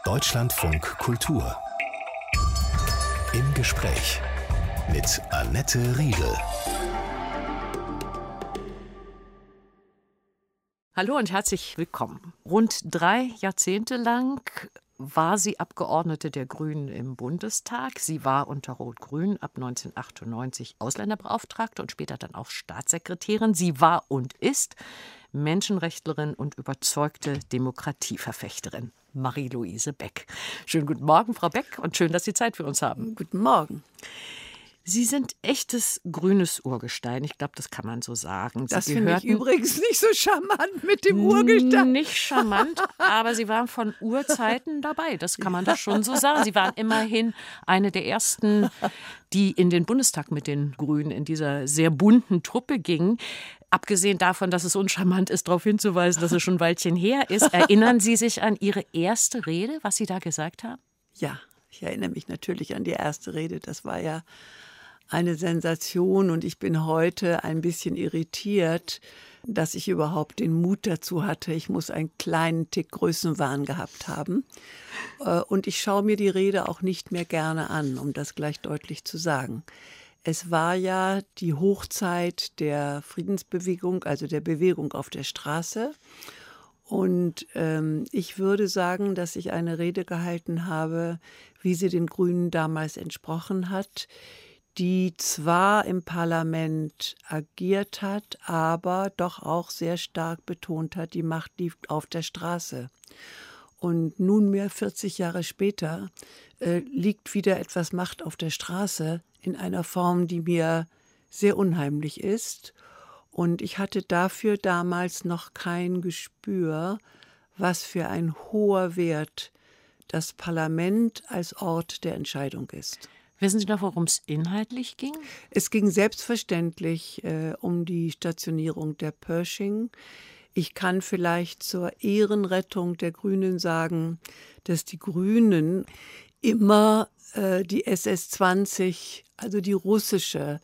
Deutschlandfunk Kultur. Im Gespräch mit Annette Riedel. Hallo und herzlich willkommen. Rund 3 Jahrzehnte lang war sie Abgeordnete der Grünen im Bundestag. Sie war unter Rot-Grün ab 1998 Ausländerbeauftragte und später dann auch Staatssekretärin. Sie war und ist Menschenrechtlerin und überzeugte Demokratieverfechterin. Marie-Louise Beck. Schönen guten Morgen, Frau Beck, und schön, dass Sie Zeit für uns haben. Guten Morgen. Sie sind echtes grünes Urgestein. Ich glaube, das kann man so sagen. Das finde ich übrigens nicht so charmant mit dem Urgestein. Nicht charmant, aber Sie waren von Urzeiten dabei. Das kann man doch schon so sagen. Sie waren immerhin eine der ersten, die in den Bundestag mit den Grünen in dieser sehr bunten Truppe gingen. Abgesehen davon, dass es uncharmant ist, darauf hinzuweisen, dass es schon ein Weilchen her ist. Erinnern Sie sich an Ihre erste Rede, was Sie da gesagt haben? Ja, ich erinnere mich natürlich an die erste Rede. Das war ja eine Sensation und ich bin heute ein bisschen irritiert, dass ich überhaupt den Mut dazu hatte. Ich muss einen kleinen Tick Größenwahn gehabt haben. Und ich schaue mir die Rede auch nicht mehr gerne an, um das gleich deutlich zu sagen. Es war ja die Hochzeit der Friedensbewegung, also der Bewegung auf der Straße. Und ich würde sagen, dass ich eine Rede gehalten habe, wie sie den Grünen damals entsprochen hat, die zwar im Parlament agiert hat, aber doch auch sehr stark betont hat, die Macht liegt auf der Straße. Und nunmehr 40 Jahre später liegt wieder etwas Macht auf der Straße in einer Form, die mir sehr unheimlich ist. Und ich hatte dafür damals noch kein Gespür, was für ein hoher Wert das Parlament als Ort der Entscheidung ist. Wissen Sie noch, worum es inhaltlich ging? Es ging selbstverständlich um die Stationierung der Pershing. Ich kann vielleicht zur Ehrenrettung der Grünen sagen, dass die Grünen immer die SS-20, also die russische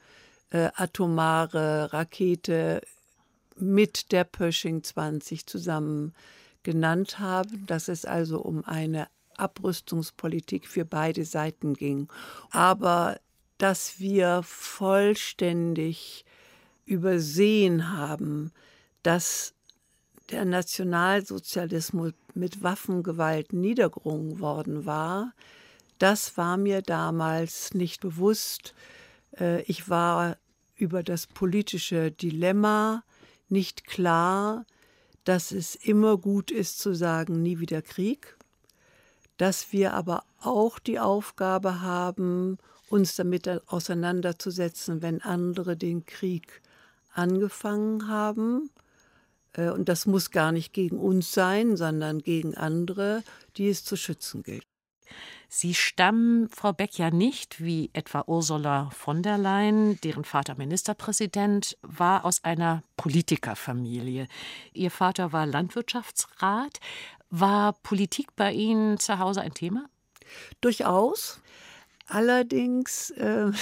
atomare Rakete mit der Pershing 20 zusammen genannt haben, dass es also um eine Abrüstungspolitik für beide Seiten ging. Aber dass wir vollständig übersehen haben, dass der Nationalsozialismus mit Waffengewalt niedergerungen worden war, das war mir damals nicht bewusst. Ich war über das politische Dilemma nicht klar, dass es immer gut ist zu sagen, nie wieder Krieg, dass wir aber auch die Aufgabe haben, uns damit auseinanderzusetzen, wenn andere den Krieg angefangen haben. Und das muss gar nicht gegen uns sein, sondern gegen andere, die es zu schützen gilt. Sie stammen, Frau Beck, ja nicht, wie etwa Ursula von der Leyen, deren Vater Ministerpräsident war, aus einer Politikerfamilie. Ihr Vater war Landwirtschaftsrat. War Politik bei Ihnen zu Hause ein Thema? Durchaus. Allerdings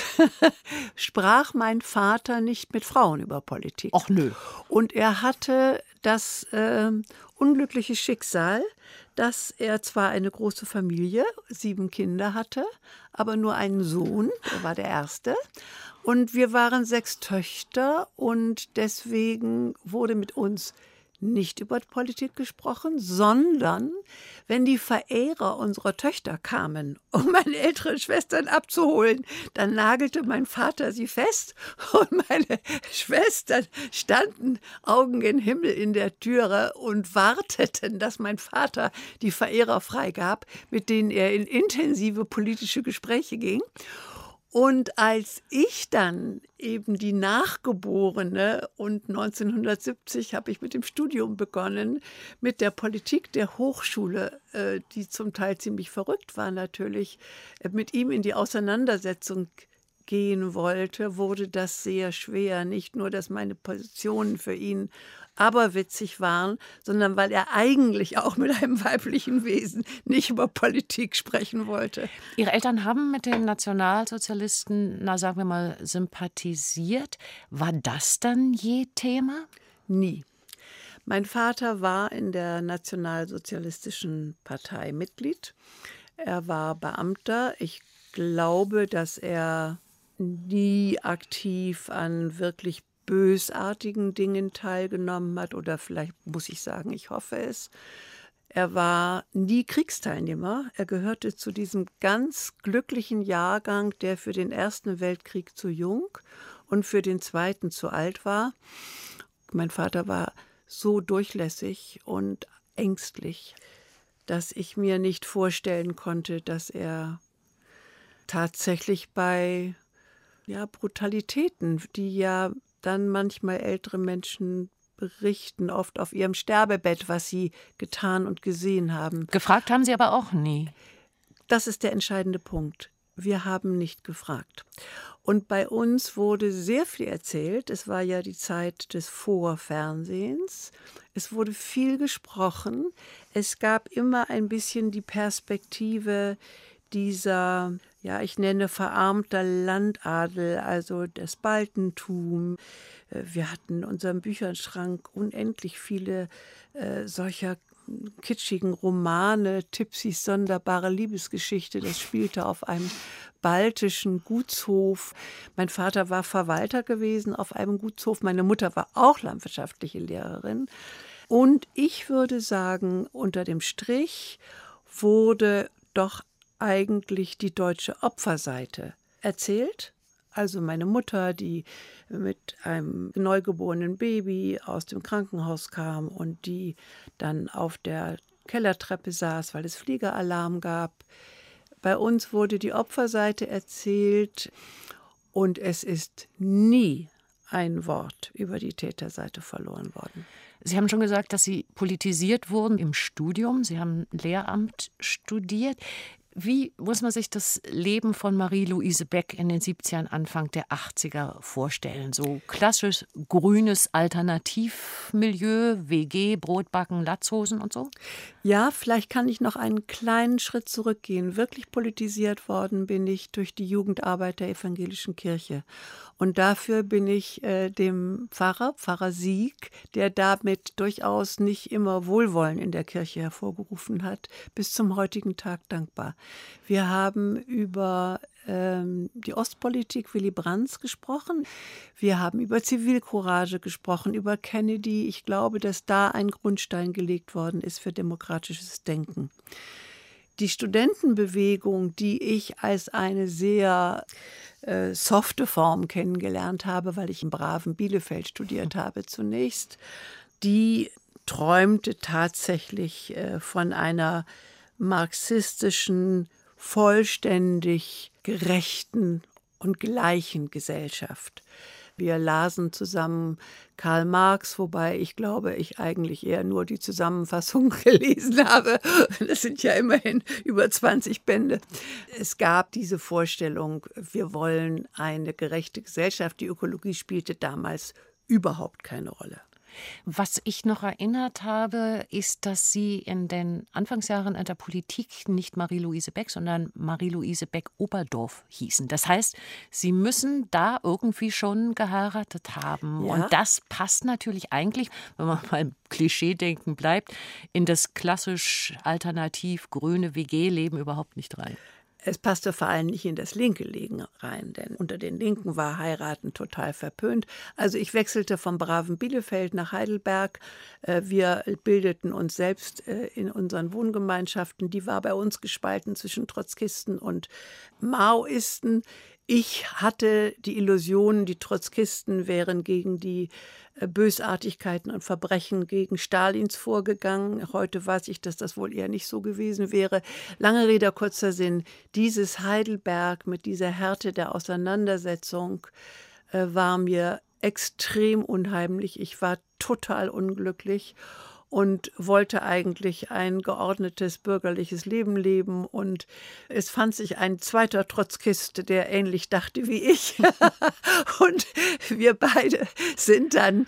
sprach mein Vater nicht mit Frauen über Politik. Ach nö. Und er hatte das unglückliche Schicksal, dass er zwar eine große Familie, 7 Kinder hatte, aber nur einen Sohn, er war der Erste. Und wir waren 6 Töchter und deswegen wurde mit uns nicht über Politik gesprochen, sondern wenn die Verehrer unserer Töchter kamen, um meine älteren Schwestern abzuholen, dann nagelte mein Vater sie fest und meine Schwestern standen Augen gen Himmel in der Türe und warteten, dass mein Vater die Verehrer freigab, mit denen er in intensive politische Gespräche ging. Und als ich dann eben die Nachgeborene und 1970 habe ich mit dem Studium begonnen, mit der Politik der Hochschule, die zum Teil ziemlich verrückt war natürlich, mit ihm in die Auseinandersetzung gehen wollte, wurde das sehr schwer. Nicht nur, dass meine Positionen für ihn aberwitzig waren, sondern weil er eigentlich auch mit einem weiblichen Wesen nicht über Politik sprechen wollte. Ihre Eltern haben mit den Nationalsozialisten, na sagen wir mal, sympathisiert. War das dann je Thema? Nie. Mein Vater war in der Nationalsozialistischen Partei Mitglied. Er war Beamter. Ich glaube, dass er nie aktiv an wirklich bösartigen Dingen teilgenommen hat. Oder vielleicht muss ich sagen, ich hoffe es. Er war nie Kriegsteilnehmer. Er gehörte zu diesem ganz glücklichen Jahrgang, der für den Ersten Weltkrieg zu jung und für den Zweiten zu alt war. Mein Vater war so durchlässig und ängstlich, dass ich mir nicht vorstellen konnte, dass er tatsächlich bei Brutalitäten, die ja dann manchmal ältere Menschen berichten, oft auf ihrem Sterbebett, was sie getan und gesehen haben. Gefragt haben Sie aber auch nie. Das ist der entscheidende Punkt. Wir haben nicht gefragt. Und bei uns wurde sehr viel erzählt. Es war ja die Zeit des Vorfernsehens. Es wurde viel gesprochen. Es gab immer ein bisschen die Perspektive dieser, ich nenne verarmter Landadel, also das Baltentum. Wir hatten in unserem Bücherschrank unendlich viele solcher kitschigen Romane, Tipsys sonderbare Liebesgeschichte. Das spielte auf einem baltischen Gutshof. Mein Vater war Verwalter gewesen auf einem Gutshof. Meine Mutter war auch landwirtschaftliche Lehrerin. Und ich würde sagen, unter dem Strich wurde doch eigentlich die deutsche Opferseite erzählt. Also meine Mutter, die mit einem neugeborenen Baby aus dem Krankenhaus kam und die dann auf der Kellertreppe saß, weil es Fliegeralarm gab. Bei uns wurde die Opferseite erzählt und es ist nie ein Wort über die Täterseite verloren worden. Sie haben schon gesagt, dass Sie politisiert wurden im Studium. Sie haben Lehramt studiert. Wie muss man sich das Leben von Marie-Louise Beck in den 70ern, Anfang der 80er vorstellen? So klassisch grünes Alternativmilieu, WG, Brotbacken, Latzhosen und so? Ja, vielleicht kann ich noch einen kleinen Schritt zurückgehen. Wirklich politisiert worden bin ich durch die Jugendarbeit der Evangelischen Kirche. Und dafür bin ich dem Pfarrer Sieg, der damit durchaus nicht immer Wohlwollen in der Kirche hervorgerufen hat, bis zum heutigen Tag dankbar. Wir haben über die Ostpolitik Willy Brandts gesprochen. Wir haben über Zivilcourage gesprochen, über Kennedy. Ich glaube, dass da ein Grundstein gelegt worden ist für demokratisches Denken. Die Studentenbewegung, die ich als eine sehr softe Form kennengelernt habe, weil ich im braven Bielefeld studiert habe zunächst, die träumte tatsächlich von einer marxistischen, vollständig gerechten und gleichen Gesellschaft. Wir lasen zusammen Karl Marx, wobei ich glaube, ich eigentlich eher nur die Zusammenfassung gelesen habe. Das sind ja immerhin über 20 Bände. Es gab diese Vorstellung, wir wollen eine gerechte Gesellschaft. Die Ökologie spielte damals überhaupt keine Rolle. Was ich noch erinnert habe, ist, dass Sie in den Anfangsjahren in der Politik nicht Marie-Louise Beck, sondern Marie-Louise Beck-Oberdorf hießen. Das heißt, Sie müssen da irgendwie schon geheiratet haben. Ja. Und das passt natürlich eigentlich, wenn man beim Klischee-Denken bleibt, in das klassisch alternativ grüne WG-Leben überhaupt nicht rein. Es passte vor allem nicht in das linke Leben rein, denn unter den Linken war Heiraten total verpönt. Also ich wechselte vom braven Bielefeld nach Heidelberg. Wir bildeten uns selbst in unseren Wohngemeinschaften. Die war bei uns gespalten zwischen Trotzkisten und Maoisten. Ich hatte die Illusion, die Trotzkisten wären gegen die Bösartigkeiten und Verbrechen gegen Stalins vorgegangen. Heute weiß ich, dass das wohl eher nicht so gewesen wäre. Lange Rede, kurzer Sinn. Dieses Heidelberg mit dieser Härte der Auseinandersetzung war mir extrem unheimlich. Ich war total unglücklich und wollte eigentlich ein geordnetes bürgerliches Leben leben. Und es fand sich ein zweiter Trotzkist, der ähnlich dachte wie ich. Und wir beide sind dann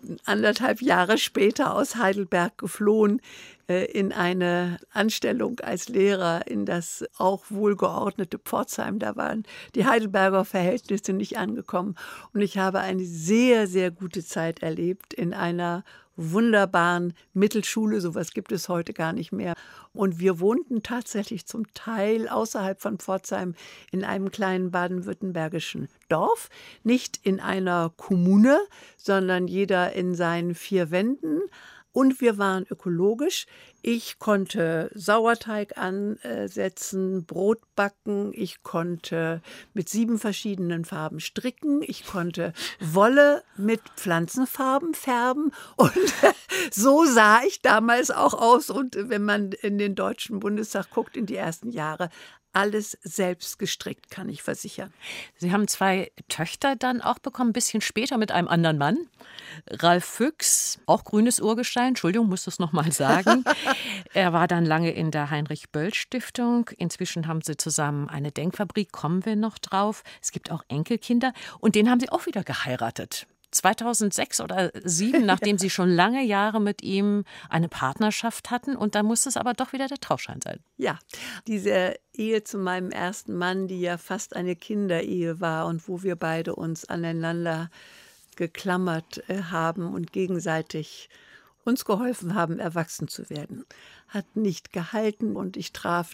1,5 Jahre später aus Heidelberg geflohen in eine Anstellung als Lehrer in das auch wohlgeordnete Pforzheim. Da waren die Heidelberger Verhältnisse nicht angekommen. Und ich habe eine sehr, sehr gute Zeit erlebt in einer wunderbaren Mittelschule. Sowas gibt es heute gar nicht mehr. Und wir wohnten tatsächlich zum Teil außerhalb von Pforzheim in einem kleinen baden-württembergischen Dorf. Nicht in einer Kommune, sondern jeder in seinen 4 Wänden. Und wir waren ökologisch. Ich konnte Sauerteig ansetzen, Brot backen. Ich konnte mit 7 verschiedenen Farben stricken. Ich konnte Wolle mit Pflanzenfarben färben. Und so sah ich damals auch aus. Und wenn man in den Deutschen Bundestag guckt, in die ersten Jahre, alles selbst gestrickt, kann ich versichern. Sie haben 2 Töchter dann auch bekommen, ein bisschen später mit einem anderen Mann. Ralf Füchs, auch grünes Urgestein, Entschuldigung, muss das nochmal sagen. Er war dann lange in der Heinrich-Böll-Stiftung. Inzwischen haben sie zusammen eine Denkfabrik, kommen wir noch drauf. Es gibt auch Enkelkinder und den haben sie auch wieder geheiratet. 2006 oder 2007, nachdem Sie schon lange Jahre mit ihm eine Partnerschaft hatten. Und dann musste es aber doch wieder der Trauschein sein. Ja, diese Ehe zu meinem ersten Mann, die ja fast eine Kinderehe war und wo wir beide uns aneinander geklammert haben und gegenseitig uns geholfen haben, erwachsen zu werden, hat nicht gehalten. Und ich traf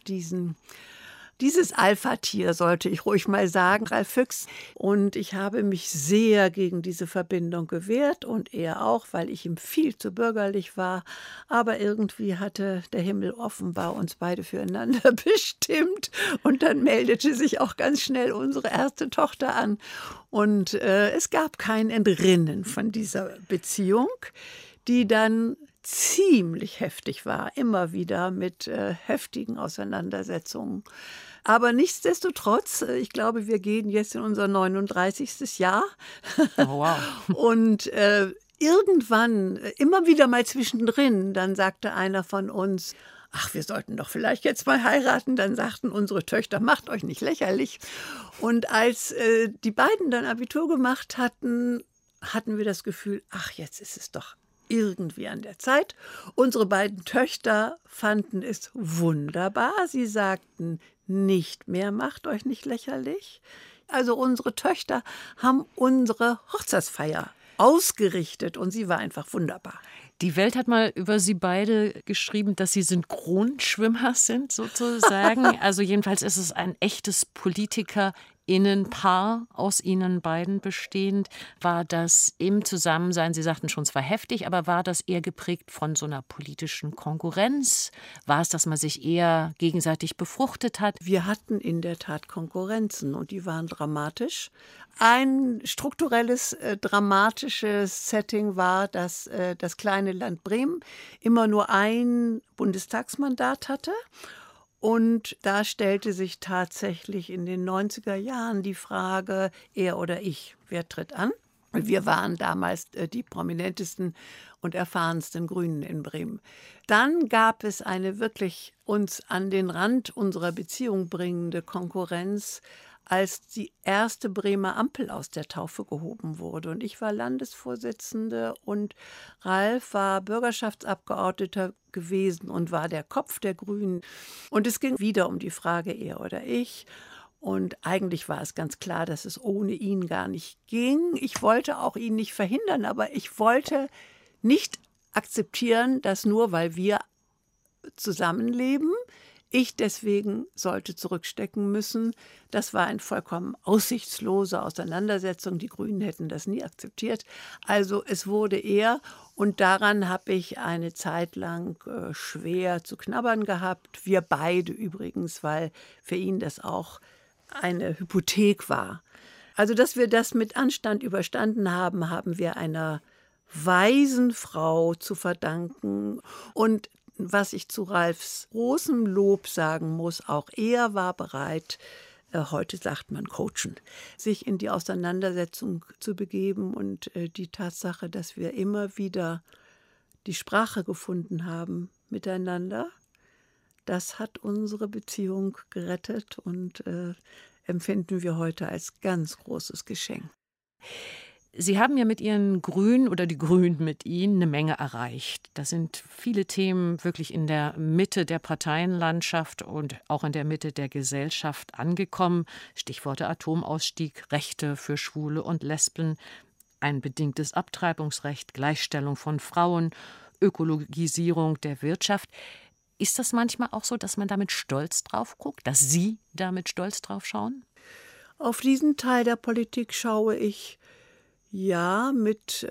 dieses Alpha-Tier, sollte ich ruhig mal sagen, Ralf Füchs. Und ich habe mich sehr gegen diese Verbindung gewehrt und er auch, weil ich ihm viel zu bürgerlich war. Aber irgendwie hatte der Himmel offenbar uns beide füreinander bestimmt. Und dann meldete sich auch ganz schnell unsere erste Tochter an. Und es gab kein Entrinnen von dieser Beziehung, die dann ziemlich heftig war, immer wieder mit heftigen Auseinandersetzungen. Aber nichtsdestotrotz, ich glaube, wir gehen jetzt in unser 39. Jahr. Oh, wow. Und irgendwann, immer wieder mal zwischendrin, dann sagte einer von uns, ach, wir sollten doch vielleicht jetzt mal heiraten. Dann sagten unsere Töchter, macht euch nicht lächerlich. Und als die beiden dann Abitur gemacht hatten, hatten wir das Gefühl, ach, jetzt ist es doch irgendwie an der Zeit. Unsere beiden Töchter fanden es wunderbar. Sie sagten, nicht mehr, macht euch nicht lächerlich. Also unsere Töchter haben unsere Hochzeitsfeier ausgerichtet und sie war einfach wunderbar. Die Welt hat mal über Sie beide geschrieben, dass Sie Synchronschwimmer sind, sozusagen. Also jedenfalls ist es ein echtes Politikerinnenpaar aus Ihnen beiden bestehend. War das im Zusammensein, Sie sagten schon, es war heftig, aber war das eher geprägt von so einer politischen Konkurrenz? War es, dass man sich eher gegenseitig befruchtet hat? Wir hatten in der Tat Konkurrenzen und die waren dramatisch. Ein strukturelles, dramatisches Setting war, dass das kleine Land Bremen immer nur ein Bundestagsmandat hatte. Und da stellte sich tatsächlich in den 90er Jahren die Frage, er oder ich, wer tritt an? Und wir waren damals die prominentesten und erfahrensten Grünen in Bremen. Dann gab es eine wirklich uns an den Rand unserer Beziehung bringende Konkurrenz, als die erste Bremer Ampel aus der Taufe gehoben wurde. Und ich war Landesvorsitzende und Ralf war Bürgerschaftsabgeordneter gewesen und war der Kopf der Grünen. Und es ging wieder um die Frage, er oder ich. Und eigentlich war es ganz klar, dass es ohne ihn gar nicht ging. Ich wollte auch ihn nicht verhindern, aber ich wollte nicht akzeptieren, dass nur weil wir zusammenleben, ich deswegen sollte zurückstecken müssen. Das war eine vollkommen aussichtslose Auseinandersetzung. Die Grünen hätten das nie akzeptiert. Also es wurde er und daran habe ich eine Zeit lang schwer zu knabbern gehabt. Wir beide übrigens, weil für ihn das auch eine Hypothek war. Also dass wir das mit Anstand überstanden haben, haben wir einer weisen Frau zu verdanken. Und was ich zu Ralfs großem Lob sagen muss, auch er war bereit, heute sagt man coachen, sich in die Auseinandersetzung zu begeben. Und die Tatsache, dass wir immer wieder die Sprache gefunden haben miteinander, das hat unsere Beziehung gerettet und empfinden wir heute als ganz großes Geschenk. Sie haben ja mit Ihren Grünen oder die Grünen mit Ihnen eine Menge erreicht. Da sind viele Themen wirklich in der Mitte der Parteienlandschaft und auch in der Mitte der Gesellschaft angekommen. Stichworte Atomausstieg, Rechte für Schwule und Lesben. ein bedingtes Abtreibungsrecht, Gleichstellung von Frauen, Ökologisierung der Wirtschaft. Ist das manchmal auch so, dass man damit stolz drauf guckt, dass Sie damit stolz drauf schauen? Auf diesen Teil der Politik schaue ich ja mit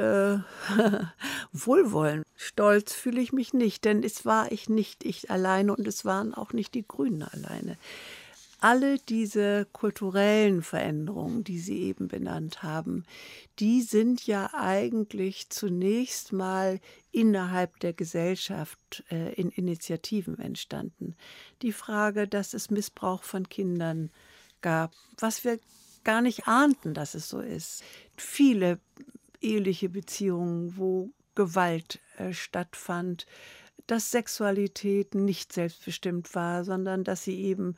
Wohlwollen. Stolz fühle ich mich nicht, denn es war nicht ich alleine und es waren auch nicht die Grünen alleine. Alle diese kulturellen Veränderungen, die Sie eben benannt haben, die sind ja eigentlich zunächst mal innerhalb der Gesellschaft in Initiativen entstanden. Die Frage, dass es Missbrauch von Kindern gab, was wir gar nicht ahnten, dass es so ist. Viele eheliche Beziehungen, wo Gewalt stattfand, dass Sexualität nicht selbstbestimmt war, sondern dass sie eben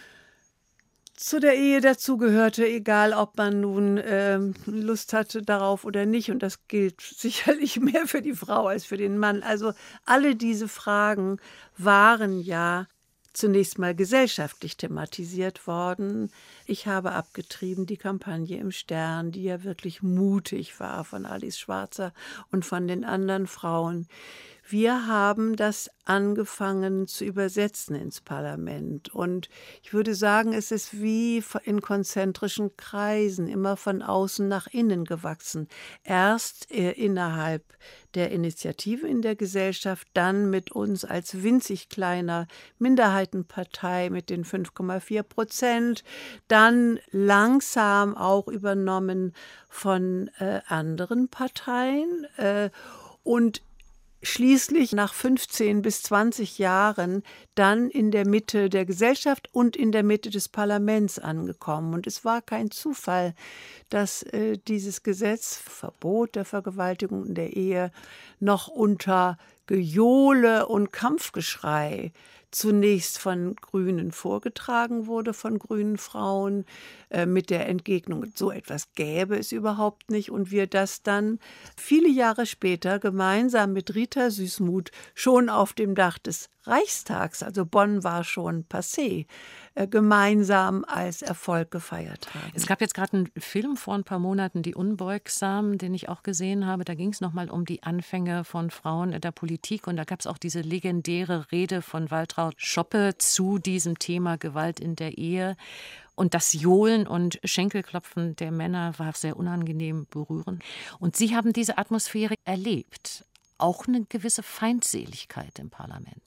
zu der Ehe dazugehörte, egal ob man nun Lust hatte darauf oder nicht. Und das gilt sicherlich mehr für die Frau als für den Mann. Also alle diese Fragen waren ja zunächst mal gesellschaftlich thematisiert worden. Ich habe abgetrieben die Kampagne im Stern, die ja wirklich mutig war von Alice Schwarzer und von den anderen Frauen. Wir haben das angefangen zu übersetzen ins Parlament. Und ich würde sagen, es ist wie in konzentrischen Kreisen, immer von außen nach innen gewachsen. Erst innerhalb der Initiative in der Gesellschaft, dann mit uns als winzig kleiner Minderheitenpartei mit den 5,4%, dann langsam auch übernommen von anderen Parteien und schließlich nach 15 bis 20 Jahren dann in der Mitte der Gesellschaft und in der Mitte des Parlaments angekommen. Und es war kein Zufall, dass dieses Gesetz, Verbot der Vergewaltigung in der Ehe, noch unter Gejohle und Kampfgeschrei zunächst von Grünen vorgetragen wurde, von grünen Frauen, mit der Entgegnung, so etwas gäbe es überhaupt nicht. Und wir das dann viele Jahre später gemeinsam mit Rita Süssmuth schon auf dem Dach des Reichstags, also Bonn war schon passé, gemeinsam als Erfolg gefeiert haben. Es gab jetzt gerade einen Film vor ein paar Monaten, Die Unbeugsamen, den ich auch gesehen habe. Da ging es nochmal um die Anfänge von Frauen in der Politik. Und da gab es auch diese legendäre Rede von Waltraud Schoppe zu diesem Thema Gewalt in der Ehe. Und das Johlen und Schenkelklopfen der Männer war sehr unangenehm berührend. Und Sie haben diese Atmosphäre erlebt. Auch eine gewisse Feindseligkeit im Parlament.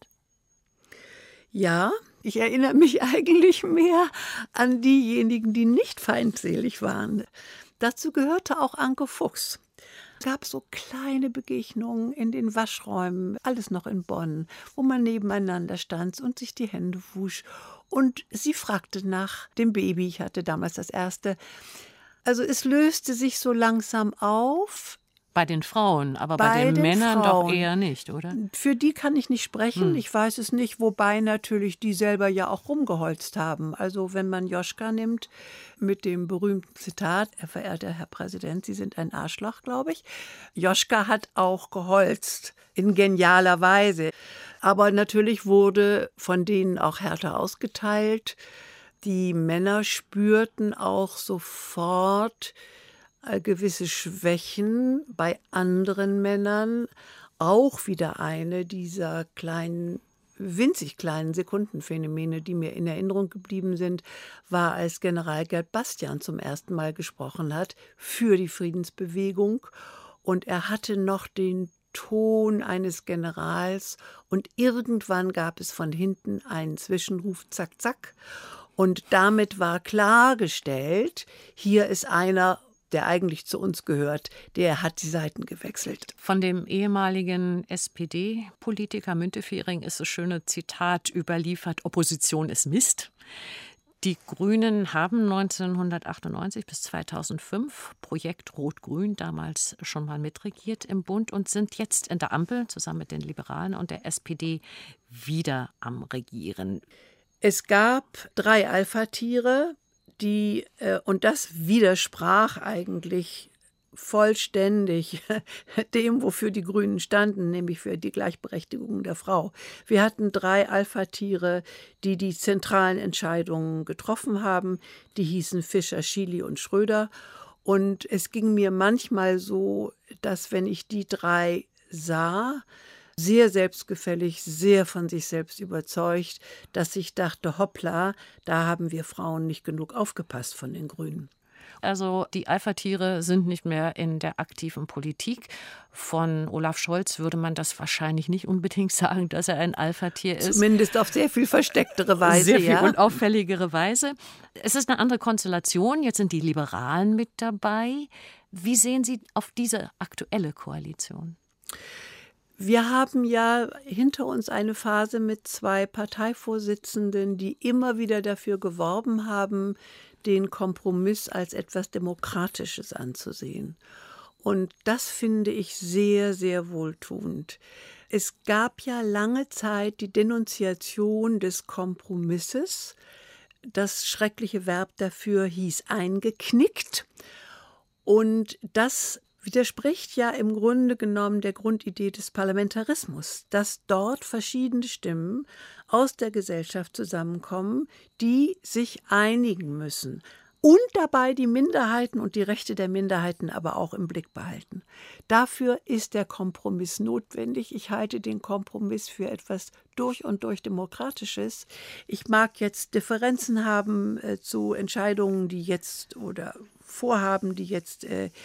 Ja, ich erinnere mich eigentlich mehr an diejenigen, die nicht feindselig waren. Dazu gehörte auch Anke Fuchs. Es gab so kleine Begegnungen in den Waschräumen, alles noch in Bonn, wo man nebeneinander stand und sich die Hände wusch. Und sie fragte nach dem Baby, ich hatte damals das erste. Also es löste sich so langsam auf. Bei den Frauen, aber bei den Männern Frauen. doch eher nicht, oder? Für die kann ich nicht sprechen, ich weiß es nicht, wobei natürlich die selber ja auch rumgeholzt haben. Also wenn man Joschka nimmt mit dem berühmten Zitat, verehrter Herr Präsident, Sie sind ein Arschloch, glaube ich. Joschka hat auch geholzt, in genialer Weise. Aber natürlich wurde von denen auch härter ausgeteilt. Die Männer spürten auch sofort gewisse Schwächen bei anderen Männern. Auch wieder eine dieser winzig kleinen Sekundenphänomene, die mir in Erinnerung geblieben sind, war, als General Gerd Bastian zum ersten Mal gesprochen hat für die Friedensbewegung. Und er hatte noch den Ton eines Generals und irgendwann gab es von hinten einen Zwischenruf, zack, zack. Und damit war klargestellt, hier ist einer, der eigentlich zu uns gehört, der hat die Seiten gewechselt. Von dem ehemaligen SPD-Politiker Müntefering ist das schöne Zitat überliefert: Opposition ist Mist. Die Grünen haben 1998 bis 2005 Projekt Rot-Grün damals schon mal mitregiert im Bund und sind jetzt in der Ampel zusammen mit den Liberalen und der SPD wieder am Regieren. Es gab 3 Alpha-Tiere, und das widersprach eigentlich vollständig dem, wofür die Grünen standen, nämlich für die Gleichberechtigung der Frau. Wir hatten 3 Alpha-Tiere, die die zentralen Entscheidungen getroffen haben. Die hießen Fischer, Schily und Schröder. Und es ging mir manchmal so, dass wenn ich die drei sah, sehr selbstgefällig, sehr von sich selbst überzeugt, dass ich dachte, hoppla, da haben wir Frauen nicht genug aufgepasst von den Grünen. Also die Alpha-Tiere sind nicht mehr in der aktiven Politik. Von Olaf Scholz würde man das wahrscheinlich nicht unbedingt sagen, dass er ein Alpha-Tier ist. Zumindest auf sehr viel verstecktere Weise. Sehr viel unauffälligere Weise. Es ist eine andere Konstellation. Jetzt sind die Liberalen mit dabei. Wie sehen Sie auf diese aktuelle Koalition? Wir haben ja hinter uns eine Phase mit 2 Parteivorsitzenden, die immer wieder dafür geworben haben, den Kompromiss als etwas Demokratisches anzusehen. Und das finde ich sehr, sehr wohltuend. Es gab ja lange Zeit die Denunziation des Kompromisses. Das schreckliche Verb dafür hieß eingeknickt. Und das widerspricht ja im Grunde genommen der Grundidee des Parlamentarismus, dass dort verschiedene Stimmen aus der Gesellschaft zusammenkommen, die sich einigen müssen und dabei die Minderheiten und die Rechte der Minderheiten aber auch im Blick behalten. Dafür ist der Kompromiss notwendig. Ich halte den Kompromiss für etwas durch und durch Demokratisches. Ich mag jetzt Differenzen haben zu Entscheidungen, die jetzt oder Vorhaben, die jetzt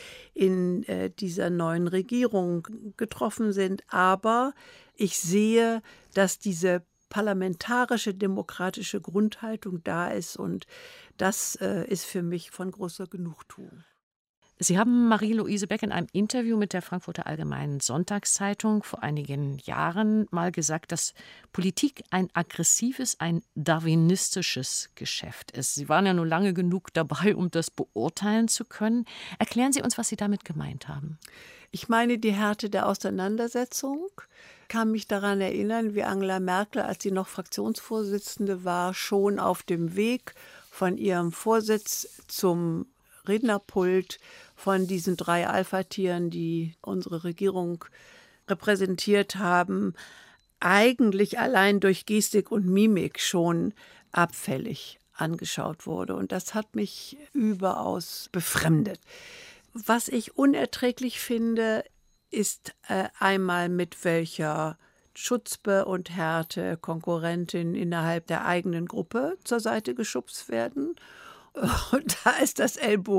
in dieser neuen Regierung getroffen sind. Aber ich sehe, dass diese parlamentarische, demokratische Grundhaltung da ist und das ist für mich von großer Genugtuung. Sie haben Marie-Louise Beck in einem Interview mit der Frankfurter Allgemeinen Sonntagszeitung vor einigen Jahren mal gesagt, dass Politik ein aggressives, ein darwinistisches Geschäft ist. Sie waren ja nur lange genug dabei, um das beurteilen zu können. Erklären Sie uns, was Sie damit gemeint haben. Ich meine, die Härte der Auseinandersetzung kann mich daran erinnern, wie Angela Merkel, als sie noch Fraktionsvorsitzende war, schon auf dem Weg von ihrem Vorsitz zum Rednerpult von diesen 3 Alpha-Tieren, die unsere Regierung repräsentiert haben, eigentlich allein durch Gestik und Mimik schon abfällig angeschaut wurde. Und das hat mich überaus befremdet. Was ich unerträglich finde, ist einmal mit welcher Schutzpe und Härte Konkurrentinnen innerhalb der eigenen Gruppe zur Seite geschubst werden. Und da ist das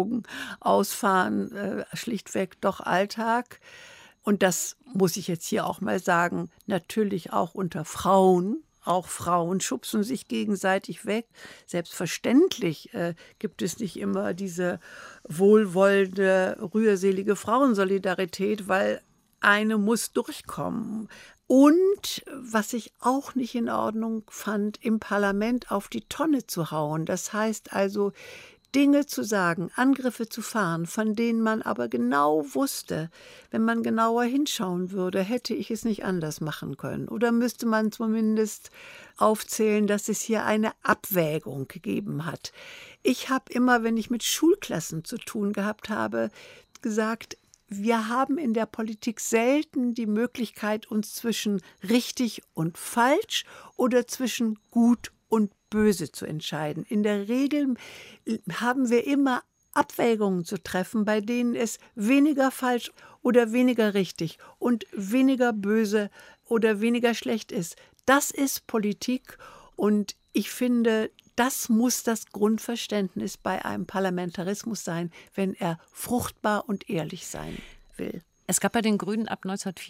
Ellbogenausfahren schlichtweg doch Alltag. Und das muss ich jetzt hier auch mal sagen, natürlich auch unter Frauen. Auch Frauen schubsen sich gegenseitig weg. Selbstverständlich gibt es nicht immer diese wohlwollende, rührselige Frauensolidarität, weil eine muss durchkommen. Und was ich auch nicht in Ordnung fand, im Parlament auf die Tonne zu hauen. Das heißt also, Dinge zu sagen, Angriffe zu fahren, von denen man aber genau wusste, wenn man genauer hinschauen würde, hätte ich es nicht anders machen können. Oder müsste man zumindest aufzählen, dass es hier eine Abwägung gegeben hat. Ich habe immer, wenn ich mit Schulklassen zu tun gehabt habe, gesagt, wir haben in der Politik selten die Möglichkeit, uns zwischen richtig und falsch oder zwischen gut und böse zu entscheiden. In der Regel haben wir immer Abwägungen zu treffen, bei denen es weniger falsch oder weniger richtig und weniger böse oder weniger schlecht ist. Das ist Politik und ich finde, das muss das Grundverständnis bei einem Parlamentarismus sein, wenn er fruchtbar und ehrlich sein will. Es gab bei den Grünen ab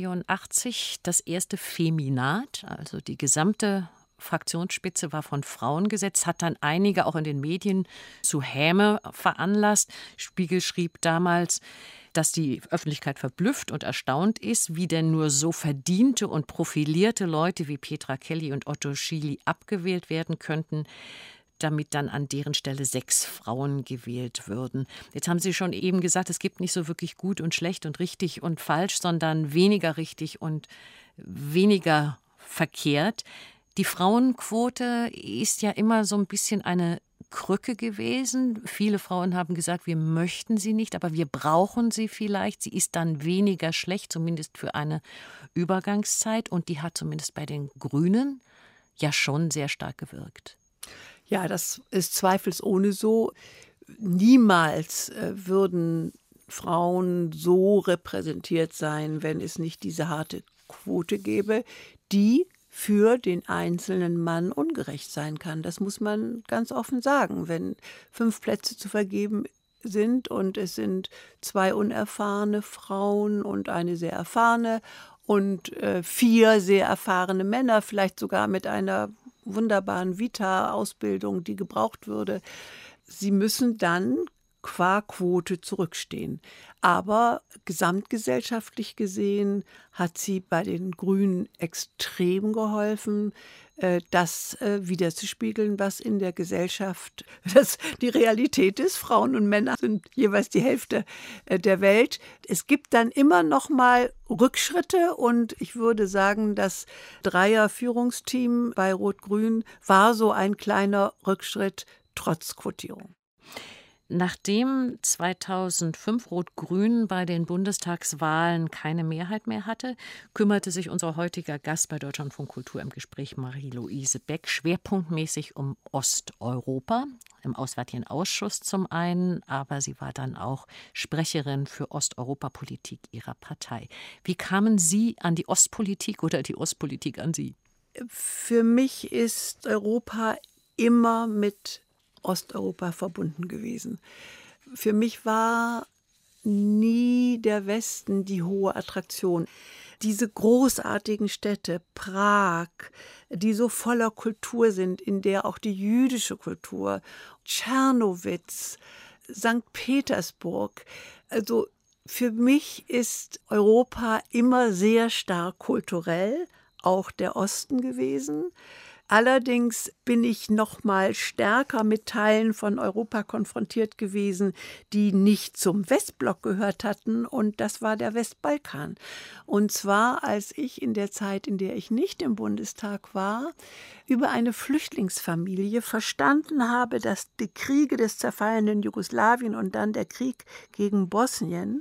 1984 das erste Feminat, also die gesamte Fraktionsspitze war von Frauen besetzt, hat dann einige auch in den Medien zu Häme veranlasst. Spiegel schrieb damals, dass die Öffentlichkeit verblüfft und erstaunt ist, wie denn nur so verdiente und profilierte Leute wie Petra Kelly und Otto Schily abgewählt werden könnten, damit dann an deren Stelle 6 Frauen gewählt würden. Jetzt haben Sie schon eben gesagt, es gibt nicht so wirklich gut und schlecht und richtig und falsch, sondern weniger richtig und weniger verkehrt. Die Frauenquote ist ja immer so ein bisschen eine Krücke gewesen. Viele Frauen haben gesagt, wir möchten sie nicht, aber wir brauchen sie vielleicht. Sie ist dann weniger schlecht, zumindest für eine Übergangszeit. Und die hat zumindest bei den Grünen ja schon sehr stark gewirkt. Ja, das ist zweifelsohne so. Niemals würden Frauen so repräsentiert sein, wenn es nicht diese harte Quote gäbe, die für den einzelnen Mann ungerecht sein kann. Das muss man ganz offen sagen. Wenn 5 Plätze zu vergeben sind und es sind 2 unerfahrene Frauen und eine sehr erfahrene und 4 sehr erfahrene Männer, vielleicht sogar mit einer wunderbaren Vita-Ausbildung, die gebraucht würde, sie müssen dann qua Quote zurückstehen. Aber gesamtgesellschaftlich gesehen hat sie bei den Grünen extrem geholfen, das widerzuspiegeln, was in der Gesellschaft die Realität ist. Frauen und Männer sind jeweils die Hälfte der Welt. Es gibt dann immer noch mal Rückschritte und ich würde sagen, das Dreier-Führungsteam bei Rot-Grün war so ein kleiner Rückschritt trotz Quotierung. Nachdem 2005 Rot-Grün bei den Bundestagswahlen keine Mehrheit mehr hatte, kümmerte sich unser heutiger Gast bei Deutschlandfunk Kultur im Gespräch, Marie-Louise Beck, schwerpunktmäßig um Osteuropa, im Auswärtigen Ausschuss zum einen, aber sie war dann auch Sprecherin für Osteuropapolitik ihrer Partei. Wie kamen Sie an die Ostpolitik oder die Ostpolitik an Sie? Für mich ist Europa immer mit Osteuropa verbunden gewesen. Für mich war nie der Westen die hohe Attraktion. Diese großartigen Städte, Prag, die so voller Kultur sind, in der auch die jüdische Kultur, Tschernowitz, St. Petersburg, also für mich ist Europa immer sehr stark kulturell, auch der Osten gewesen. Allerdings bin ich noch mal stärker mit Teilen von Europa konfrontiert gewesen, die nicht zum Westblock gehört hatten, und das war der Westbalkan. Und zwar, als ich in der Zeit, in der ich nicht im Bundestag war, über eine Flüchtlingsfamilie verstanden habe, dass die Kriege des zerfallenen Jugoslawien und dann der Krieg gegen Bosnien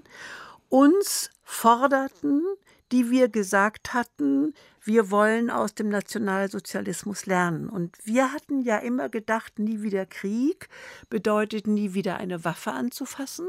uns forderten, die wir gesagt hatten, wir wollen aus dem Nationalsozialismus lernen. Und wir hatten ja immer gedacht, nie wieder Krieg bedeutet nie wieder eine Waffe anzufassen.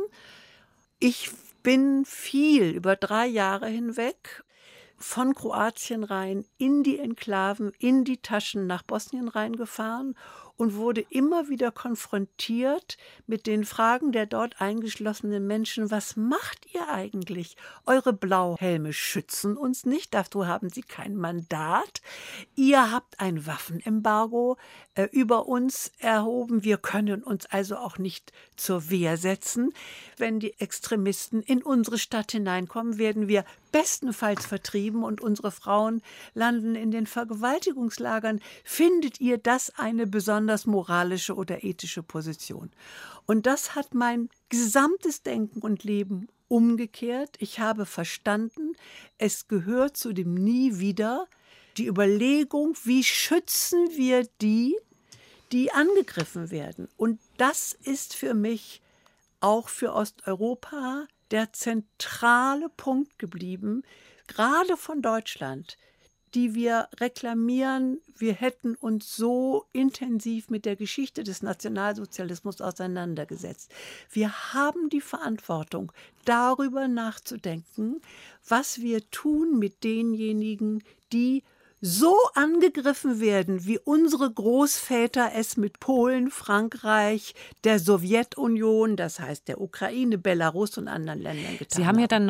Ich bin viel über 3 Jahre hinweg von Kroatien rein in die Enklaven, in die Taschen nach Bosnien reingefahren und wurde immer wieder konfrontiert mit den Fragen der dort eingeschlossenen Menschen. Was macht ihr eigentlich? Eure Blauhelme schützen uns nicht, dazu haben sie kein Mandat. Ihr habt ein Waffenembargo über uns erhoben. Wir können uns also auch nicht zur Wehr setzen. Wenn die Extremisten in unsere Stadt hineinkommen, werden wir bestenfalls vertrieben und unsere Frauen landen in den Vergewaltigungslagern. Findet ihr das eine besonders moralische oder ethische Position? Und das hat mein gesamtes Denken und Leben umgekehrt. Ich habe verstanden, es gehört zu dem Nie wieder die Überlegung, wie schützen wir die angegriffen werden. Und das ist für mich auch für Osteuropa der zentrale Punkt geblieben, gerade von Deutschland, die wir reklamieren, wir hätten uns so intensiv mit der Geschichte des Nationalsozialismus auseinandergesetzt. Wir haben die Verantwortung, darüber nachzudenken, was wir tun mit denjenigen, die so angegriffen werden, wie unsere Großväter es mit Polen, Frankreich, der Sowjetunion, das heißt der Ukraine, Belarus und anderen Ländern getan haben. Sie haben ja dann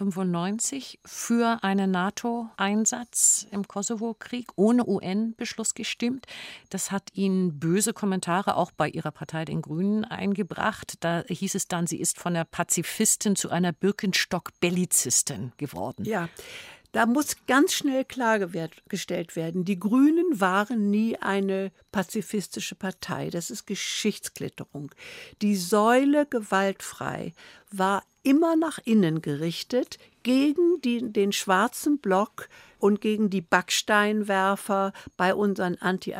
1995 für einen NATO-Einsatz im Kosovo-Krieg ohne UN-Beschluss gestimmt. Das hat Ihnen böse Kommentare auch bei Ihrer Partei, den Grünen, eingebracht. Da hieß es dann, sie ist von der Pazifistin zu einer Birkenstock-Bellizistin geworden. Ja. Da muss ganz schnell klargestellt werden, die Grünen waren nie eine pazifistische Partei. Das ist Geschichtsklitterung. Die Säule gewaltfrei war immer nach innen gerichtet, gegen den schwarzen Block und gegen die Backsteinwerfer bei unseren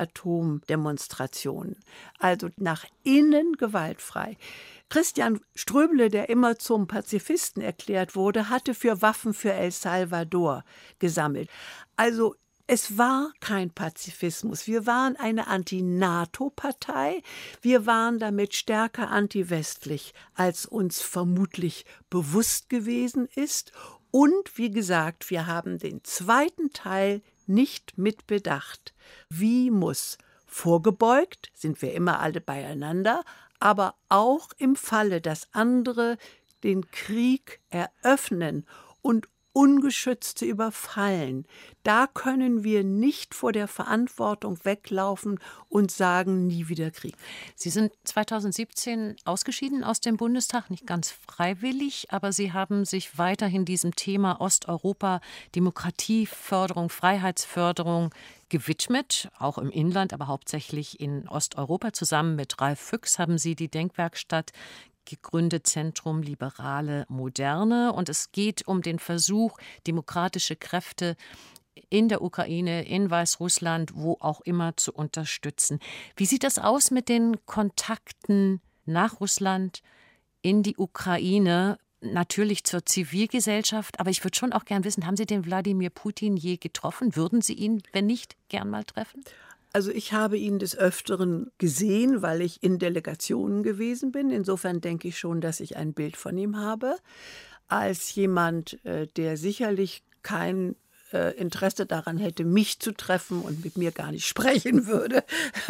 Anti-Atom-Demonstrationen. Also nach innen gewaltfrei. Christian Ströbele, der immer zum Pazifisten erklärt wurde, hatte für Waffen für El Salvador gesammelt. Also Es war kein Pazifismus. Wir waren eine Anti-NATO-Partei. Wir waren damit stärker anti-westlich, als uns vermutlich bewusst gewesen ist. Und wie gesagt, wir haben den zweiten Teil nicht mitbedacht. Wie muss vorgebeugt, sind wir immer alle beieinander, aber auch im Falle, dass andere den Krieg eröffnen und Ungeschützte überfallen. Da können wir nicht vor der Verantwortung weglaufen und sagen, nie wieder Krieg. Sie sind 2017 ausgeschieden aus dem Bundestag, nicht ganz freiwillig, aber Sie haben sich weiterhin diesem Thema Osteuropa, Demokratieförderung, Freiheitsförderung gewidmet, auch im Inland, aber hauptsächlich in Osteuropa. Zusammen mit Ralf Füchs haben Sie die Denkwerkstatt gegründet, Zentrum Liberale Moderne. Und es geht um den Versuch, demokratische Kräfte in der Ukraine, in Weißrussland, wo auch immer zu unterstützen. Wie sieht das aus mit den Kontakten nach Russland in die Ukraine? Natürlich zur Zivilgesellschaft, aber ich würde schon auch gern wissen, haben Sie den Wladimir Putin je getroffen? Würden Sie ihn, wenn nicht, gern mal treffen? Also ich habe ihn des Öfteren gesehen, weil ich in Delegationen gewesen bin. Insofern denke ich schon, dass ich ein Bild von ihm habe. Als jemand, der sicherlich kein Interesse daran hätte, mich zu treffen und mit mir gar nicht sprechen würde,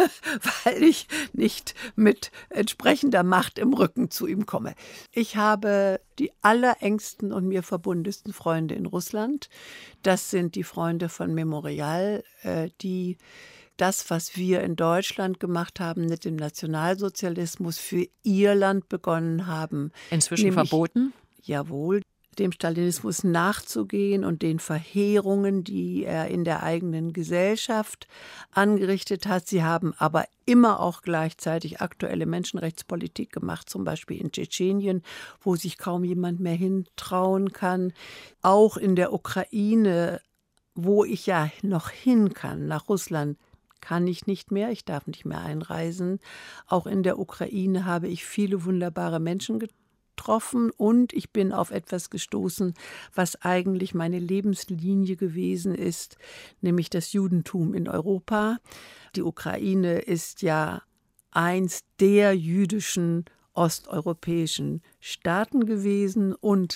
weil ich nicht mit entsprechender Macht im Rücken zu ihm komme. Ich habe die allerengsten und mir verbundensten Freunde in Russland. Das sind die Freunde von Memorial, die das, was wir in Deutschland gemacht haben mit dem Nationalsozialismus, für ihr Land begonnen haben. Inzwischen verboten? Jawohl, dem Stalinismus nachzugehen und den Verheerungen, die er in der eigenen Gesellschaft angerichtet hat. Sie haben aber immer auch gleichzeitig aktuelle Menschenrechtspolitik gemacht, zum Beispiel in Tschetschenien, wo sich kaum jemand mehr hintrauen kann. Auch in der Ukraine, wo ich ja noch hin kann, nach Russland, kann ich nicht mehr, ich darf nicht mehr einreisen. Auch in der Ukraine habe ich viele wunderbare Menschen getroffen und ich bin auf etwas gestoßen, was eigentlich meine Lebenslinie gewesen ist, nämlich das Judentum in Europa. Die Ukraine ist ja eins der jüdischen osteuropäischen Staaten gewesen und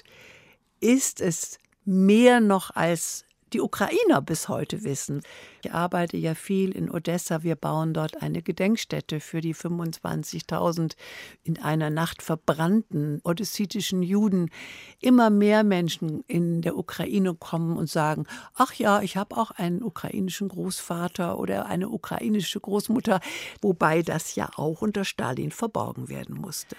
ist es mehr noch als die Ukrainer bis heute wissen. Ich arbeite ja viel in Odessa. Wir bauen dort eine Gedenkstätte für die 25.000 in einer Nacht verbrannten odessitischen Juden. Immer mehr Menschen in der Ukraine kommen und sagen, ach ja, ich habe auch einen ukrainischen Großvater oder eine ukrainische Großmutter, wobei das ja auch unter Stalin verborgen werden musste.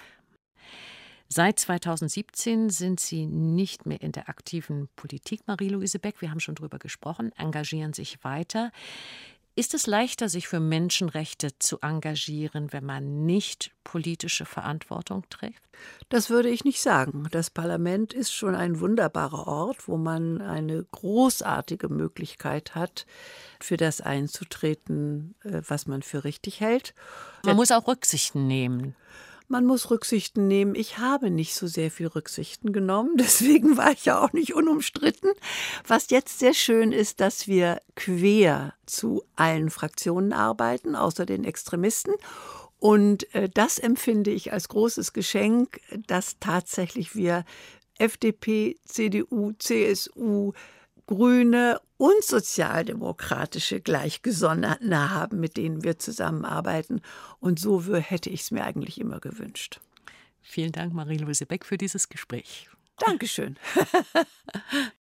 Seit 2017 sind Sie nicht mehr in der aktiven Politik, Marie-Louise Beck. Wir haben schon drüber gesprochen, engagieren sich weiter. Ist es leichter, sich für Menschenrechte zu engagieren, wenn man nicht politische Verantwortung trägt? Das würde ich nicht sagen. Das Parlament ist schon ein wunderbarer Ort, wo man eine großartige Möglichkeit hat, für das einzutreten, was man für richtig hält. Man muss auch Rücksichten nehmen. Man muss Rücksichten nehmen. Ich habe nicht so sehr viel Rücksichten genommen, deswegen war ich ja auch nicht unumstritten. Was jetzt sehr schön ist, dass wir quer zu allen Fraktionen arbeiten, außer den Extremisten. Und das empfinde ich als großes Geschenk, dass tatsächlich wir FDP, CDU, CSU, Grüne und sozialdemokratische Gleichgesonnene haben, mit denen wir zusammenarbeiten. Und so hätte ich es mir eigentlich immer gewünscht. Vielen Dank, Marie-Louise Beck, für dieses Gespräch. Dankeschön.